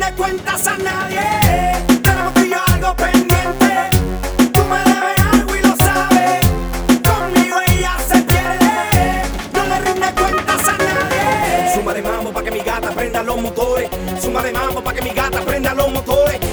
rinde cuentas a nadie. Tenemos tú y yo algo pendiente. Tú me debes algo y lo sabes. Conmigo ella se pierde. No le rinde cuentas a nadie. Suma de mambo pa' que mi gata prenda los motores. Suma de mambo pa' que mi gata prenda los motores.